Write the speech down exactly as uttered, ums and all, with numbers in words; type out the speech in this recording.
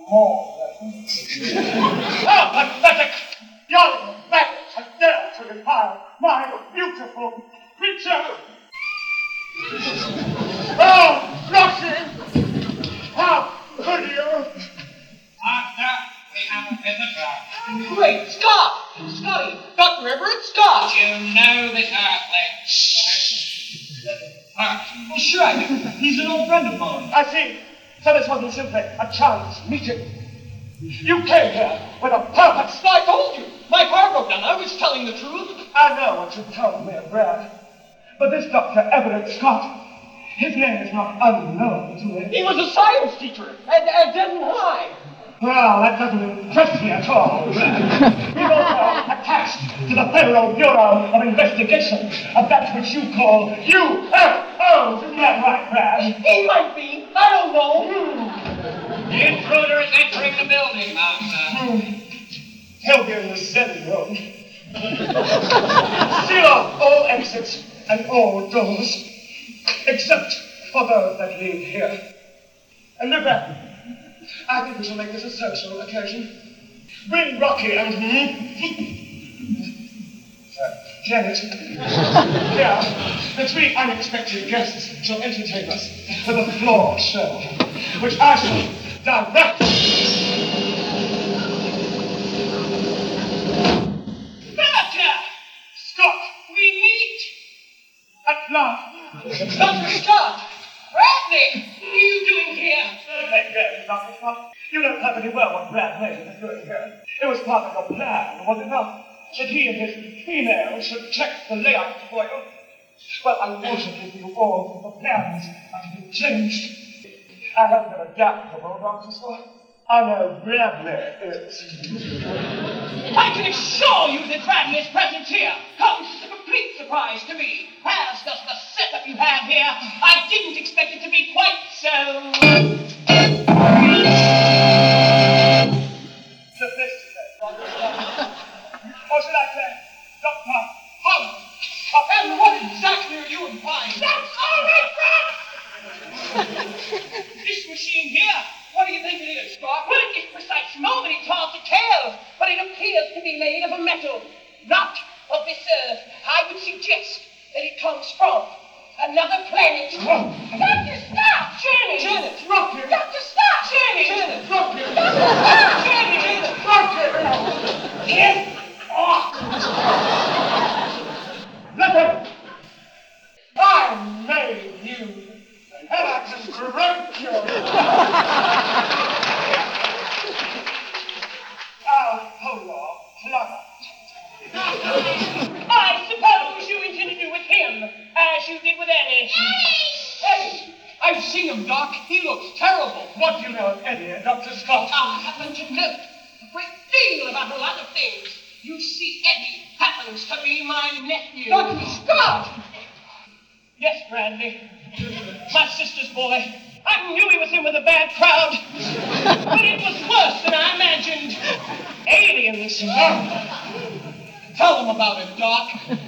more lessons. How pathetic! Young maggots have dared to defile my beautiful creature! Oh, Roxy! How could you? Arthur, we have a visitor. Great Scott! Scotty! Doctor Everett Scott! You know the Earthling. Uh, sure I do. He's an old friend of mine. I see. So this wasn't simply a chance meeting. You came here with a purpose. I told you. My car broke down. I was telling the truth. I know what you told me, Brad. But this Doctor Everett Scott, his name is not unknown to me. He was a science teacher at, at Denton High. Well, that doesn't impress me at all, Brad. He's also attached to the Federal Bureau of Investigation of that which you call U F Os. Isn't that right, Brad? He might be. I don't know. Hmm. The intruder is entering the building, Master. Hmm. He'll be in the Zen room. Seal off all exits and all doors, except for those that lead here. And look back. I think we shall make this a social occasion. Bring Rocky and uh, Janet. Here, the three unexpected guests shall entertain us with a floor show, which I shall direct. Doctor! Scott, We meet! at last. Doctor Scott! Bradley! What are you doing here? That Brad, Doctor Scott. You know perfectly well what Brad Layton is doing here. It was part of your plan, was it not? That he and his female should check the layout for you. Well, I want to give you all the plans are to be changed. I haven't been adaptable, Doctor Scott. I know Bradley is. I can assure you that Bradley's presence here comes as a complete surprise to me, as does the setup you have here. I didn't expect it to be quite so sophisticated. Or should I say, Doctor Holmes? And what exactly are you implying? That's all right, Brad! This machine here, what do you think it is, Scott? Well, at this precise moment, it's hard to tell, but it appears to be made of a metal, not of this earth. I would suggest that it comes from another planet. Oh. Doctor Scott! Janet! Janet! Rocky! Doctor Scott! Janet! Janet! Rocky! Doctor Scott! Janet! Janet! Rocky! Get off! Listen! I made you, and I can correct you. I'll pull your plug. I suppose you intend to do with him as you did with Eddie. Eddie! I've seen him, Doc. He looks terrible. What do you know of Eddie, Doctor Scott? I happen to know a great deal about a lot of things. You see, Eddie happens to be my nephew. Doctor Scott! Yes, Bradley. My sister's boy. I knew he was in with a bad crowd. But it was worse than I imagined. Aliens. Tell him about it, Doc.